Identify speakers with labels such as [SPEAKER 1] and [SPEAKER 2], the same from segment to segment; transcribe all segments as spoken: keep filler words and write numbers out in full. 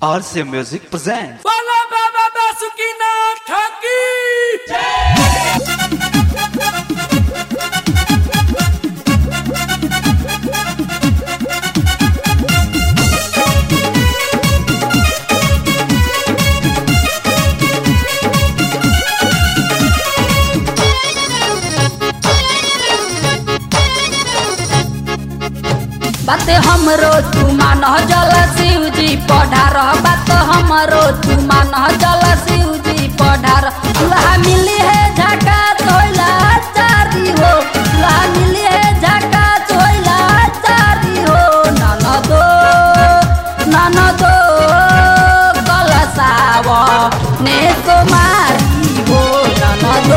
[SPEAKER 1] R C Music presents.
[SPEAKER 2] Bala Baba Basukinath Thaki!
[SPEAKER 3] बात हमरो तू मान जल शिव जी पढ़ार बात हमरो तू मान जल शिव जी पढ़ार दुल्हा मिली है झका तोइला चारी हो दुल्हा मिली है झका तोइला चारी हो ननदो ननदो कलसाव ने कुमारी हो ननदो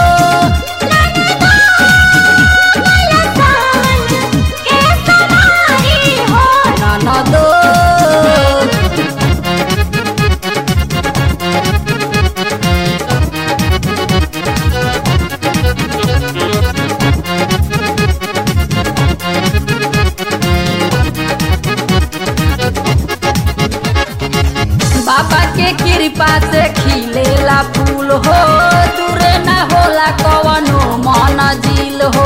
[SPEAKER 3] बाबा के कृपा से खिलेला फूल हो दूरे न होला कवनो मन झील हो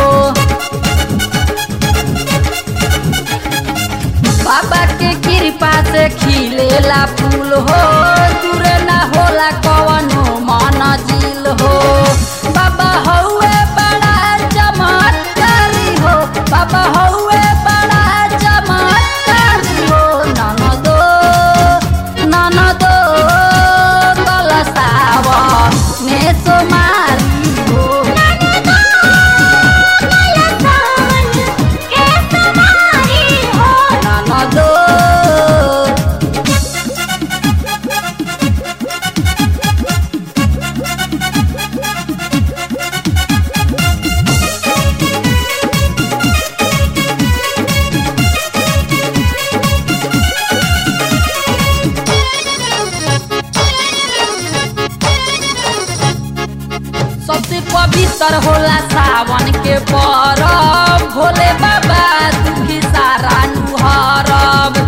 [SPEAKER 3] बाबा के कृपा से खिलेला फूल हो दूरे न होला कवनो मन झील हो बाबा हौवे बड़ा चमत्कारी हो बाबा हौवे बड़ा चमत्कारी हो ननदो ननदो कलसाव ने सोमारी हो ननदो कलसावन के सोमारी हो ननदो सबसे पवित्र होला सावन के परब भोले बाबा दुखी सारा नुहरब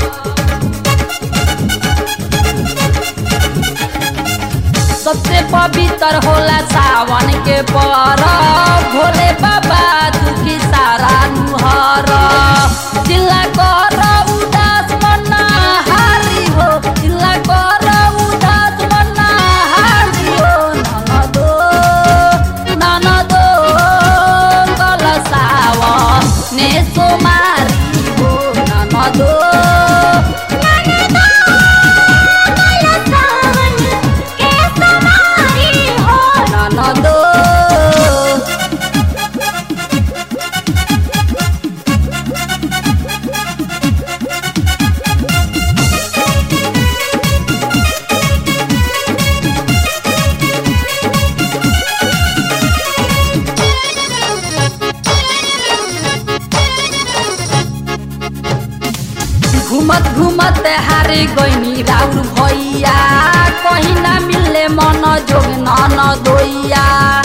[SPEAKER 3] सबसे पवित्र होला सावन के परब भोले बाबा दुखी सारा नुहरब दिल्ला कर उदास मना हारी हो दिल्ला कर उदास मना हारी हो ननदो ननदो कलसाव ने सोमारी हो ननदो ननदो कलसावन के सोमारी हो ननदो घुमत घुमत हारे गईनी राउर भैया कहीं ना मिले मन जोग नन दोइया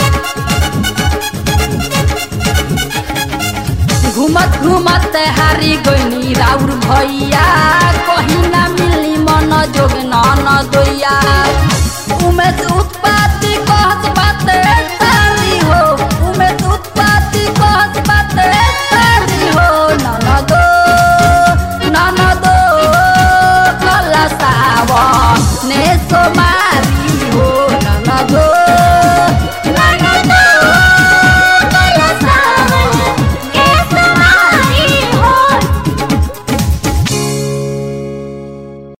[SPEAKER 3] घुमत घुमत हारी गईनी राउर भैया कहीं ना मिली मन जोग नन दोइया उमेश